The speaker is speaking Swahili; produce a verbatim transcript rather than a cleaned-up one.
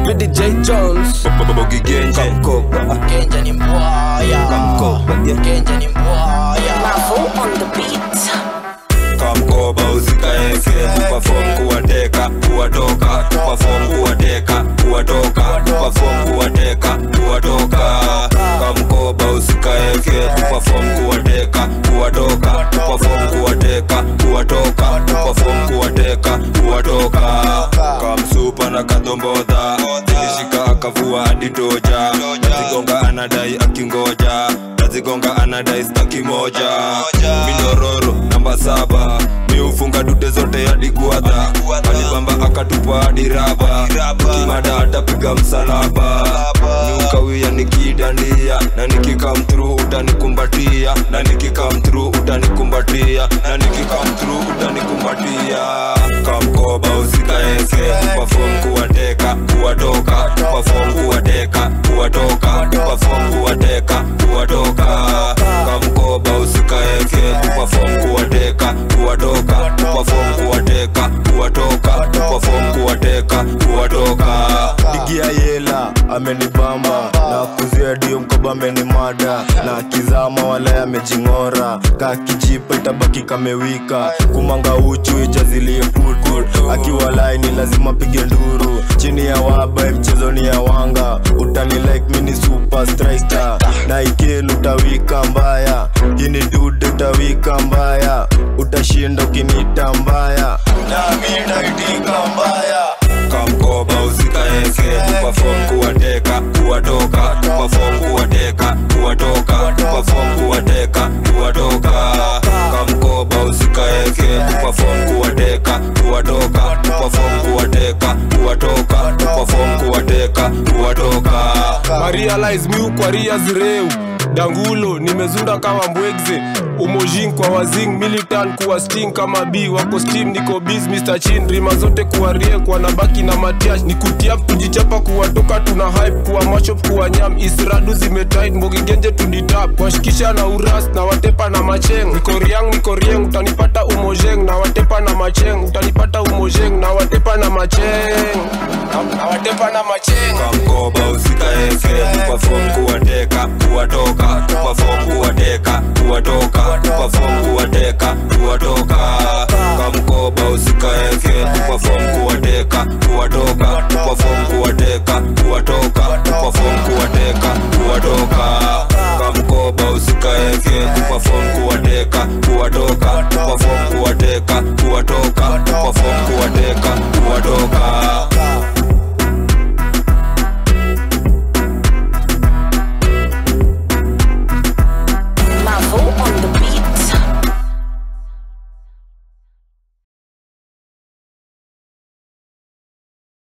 D J Jones Bogi Genje Kamkoba Genje ni mbwaya Kamkoba Genje ni mbwaya Mavo on the beat. Kamkoba usikaeke Kuperform kuwateka, kuwatoka Kuperform kuwateka, kuwatoka Kuperform kuwateka, kuwatoka Kamkoba usikaeke Kuperform kuwateka, kuwatoka Kuperform kuwateka, kuwatoka Kuperform kuwateka, kuwatoka Kamsupa na kadombodha Nilishika akavua hadi toja Nazigonga anadai akingoja Nazigonga anadai staki moja Minororo namba saba Mi ufunga dute zote hadi guadha Alibamba akatupa hadi raba Kimada atapiga msalaba Mi ukawia nikidandia Na nikikam through utanikumbatia Na nikikam through utanikumbatia Na nikikam through utanikumbatia Kamkoba usikaeke Kuperform kuwateka, kuwatoka Kuperform kuwateka, kuwatoka Kuperform kuwateka, kuwatoka Kamkoba usikaeke Kuperform kuwateka, kuwatoka Kuperform kuwateka, kuwatoka Kuperform kuwateka, kuwatoka Digia yela, amenibamba Na kuzia dio mkoba amenimada Na kizama wala amejingora Kakijipa itabaki kamewika Kumanga uchu ijazilie kutu Akiwa laini lazima pige nduru Chini ya waba mchezo ni ya wanga Utani like mini super striker Na ikelu utawika mbaya Hini dude utawika mbaya Utashinda ukinita mbaya Na mina itika mbaya Kamkoba usikaeke Kuperform kuwateka, kuwatoka Kuperform kuwateka, kuwatoka Kuperform kuwateka, kuwatoka Kamkoba usikaeke Kuperform kuwateka, kuwatoka Kuperform kuwateka, kuwatoka Kuperform kuwateka, kuwatoka Marialize miu kwa ria zireu Dangulo nimezunda kama mbwegze Umojin kwa wazing militant kuwa sting kama B Wako steam niko biz mister Chin Rima zote kuwa rie kwa nabaki na matiash Nikutiap kujichapa kuwatoka tuna hype Kuwa machop kuwa nyam Isradu zimetight Mbogi Genje tuditap Kwa shikisha na uras na watepa na macheng Niko riang niko rieng utanipata umojeng Na watepa na macheng utanipata umojeng Na watepa na macheng Na watepa na macheng Kamkoba usikaeke Kuperform kuwateka, kuwatoka Kuperform kuwateka, kuwatoka Kuperform kuwateka, kuwatoka Kamkoba usikaeke Kuperform kuwateka, kuwatoka Kuperform kuwateka, kuwatoka Kuperform kuwateka, kuwatoka Kamkoba usikaeke Kuperform kuwateka, kuwatoka Kuperform kuwateka, kuwatoka Kuperform kuwateka